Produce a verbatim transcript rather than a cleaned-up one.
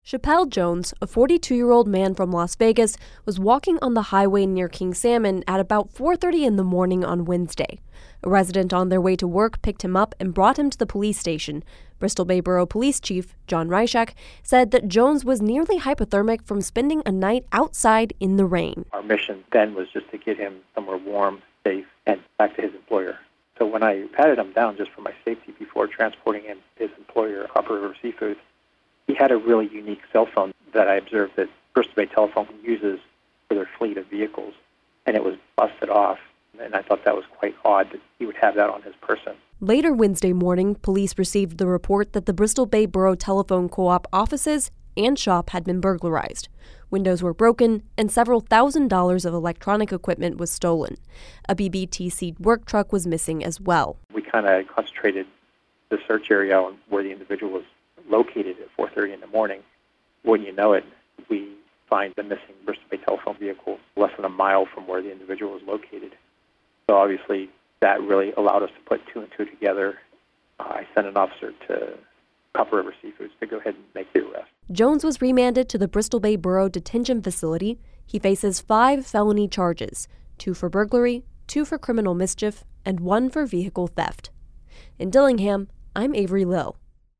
Chappelle Jones, a forty-two-year-old man from Las Vegas, was walking on the highway near King Salmon at about four thirty in the morning on Wednesday. A resident on their way to work picked him up and brought him to the police station. Bristol Bay Borough Police Chief John Reischak said that Jones was nearly hypothermic from spending a night outside in the rain. Our mission then was just to get him somewhere warm, safe, and back to his employer. So when I patted him down just for my safety before transporting him to his employer, Upper River Seafood, he had a really unique cell phone that I observed that Bristol Bay Telephone uses for their fleet of vehicles, and it was busted off. And I thought that was quite odd that he would have that on his person. Later Wednesday morning, police received the report that the Bristol Bay Borough Telephone Co-op offices and shop had been burglarized. Windows were broken, and several thousand dollars of electronic equipment was stolen. A B B T C work truck was missing as well. We kind of concentrated the search area on where the individual was located at four thirty in the morning. Wouldn't you know it, we find the missing Bristol Bay Telephone vehicle less than a mile from where the individual was located. So obviously that really allowed us to put two and two together. Uh, I sent an officer to Upper River Seafoods to go ahead and make the arrest. Jones was remanded to the Bristol Bay Borough Detention Facility. He faces five felony charges, two for burglary, two for criminal mischief, and one for vehicle theft. In Dillingham, I'm Avery Lill.